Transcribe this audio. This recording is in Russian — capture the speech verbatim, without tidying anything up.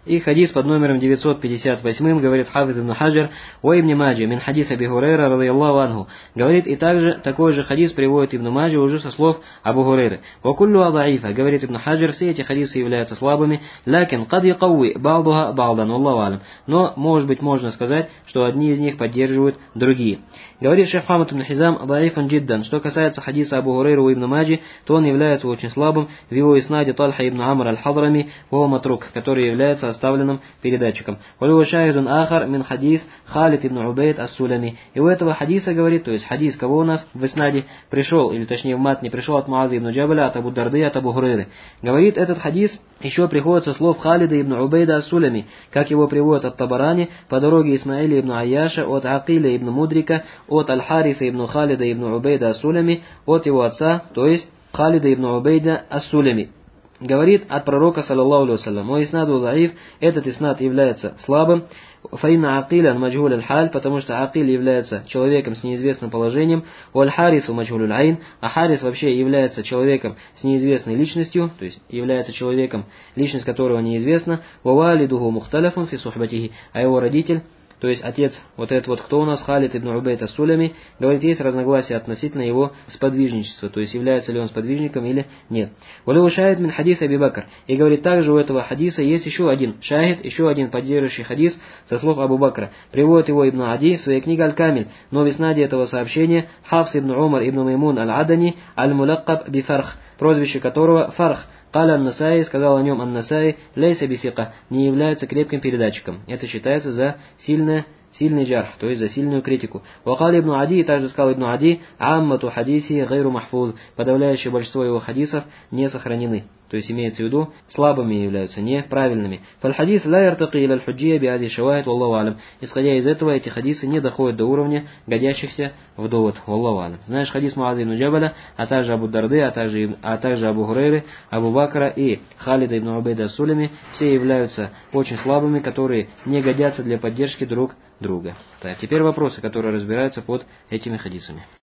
И хадис под номером девятьсот пятьдесят восемь говорит Хафиз ибн Хаджар: «Ва ибн Маджи мин хадис Аби Хурайра радийаллаху анху». Говорит, и также такой же хадис приводит Ибн Маджи уже со слов Абу Хурайры. «Ва куллу адаифа», говорит Ибн Хаджар, все эти хадисы являются слабыми, «лякин кад якауи ба'духа ба'дан, валлаху алям». Но, может быть, можно сказать, что одни из них поддерживают другие. Говорит шейх Мухаммад ибн Хизам: «Даифан джиддан». Что касается хадиса Абу Хурайры у Ибн Маджи, то он является очень слабым в его иснаде Тальха ибн Амр аль-Хадрами, вова матрук, который является оставленным передатчиком. «Валюва шахидун ахар мин хадис Халид ибн Убейд ас-Сулами». И у этого хадиса, говорит, то есть хадис, кого у нас в иснаде пришел, или точнее в матне пришел от Муаза ибн Джабаля, от Абу Дарды, от Абу Хурайры. Говорит, этот хадис еще приходит со слов Халида ибн Убейда ас-Сулами, как его приводят от Табарани по дороге Исмаиля ибн Аяша, от Акиля ибн Мудрика, от Аль-Хариса ибн Халида ибн Убейда ас-Сулами, от его отца, то есть Халида ибн Убейда ас-Сулами. Говорит от пророка, саллаллаху алейхи ва саллям: «Мой иснаду заиф», этот иснад является слабым, «фаинна Акилян маджгуль аль-халь», потому что Акиль является человеком с неизвестным положением, у аль-Харису маджгуль аль-айн, а Харис вообще является человеком с неизвестной личностью, то есть является человеком, личность которого неизвестна, ва валидуху мухталяфун фи сухбатихи, а его родитель, то есть отец, вот этот вот, кто у нас, Халид ибн Убейд ас-Сулами, говорит, есть разногласия относительно его сподвижничества, то есть является ли он сподвижником или нет. «Валю шахид мин хадис Аби Бакр». И говорит, также у этого хадиса есть еще один шахид, еще один поддерживающий хадис со слов Абу Бакра. Приводит его Ибн Ади в своей книге Аль-Камиль, но в иснаде этого сообщения Хафс ибн Умар ибн Маймун аль-Адани аль-Мулаккаб би-Фарх, прозвище которого Фарх. Каля ан-Насаи, сказал о нем ан-Насаи, лейса бисика, не является крепким передатчиком. Это считается за сильное, сильный джарх, то есть за сильную критику. Вакали ибн Ади, также сказал Ибн Ади, аммату хадиси гайру махфуз, подавляющее большинство его хадисов не сохранены. То есть имеется в виду, слабыми являются, неправильными. Фаль-хадис ла яртаки иля аль-худжия биади шавахид, валлаху алям. Исходя из этого, эти хадисы не доходят до уровня, годящихся в довод, валлаху алям. Знаешь хадис Муаза ибн Джабаля, а также Абу Дарды, а также, а также Абу Хурайры, Абу Бакра и Халида ибн Убейда ас-Сулами, все являются очень слабыми, которые не годятся для поддержки друг друга. Так, теперь вопросы, которые разбираются под этими хадисами.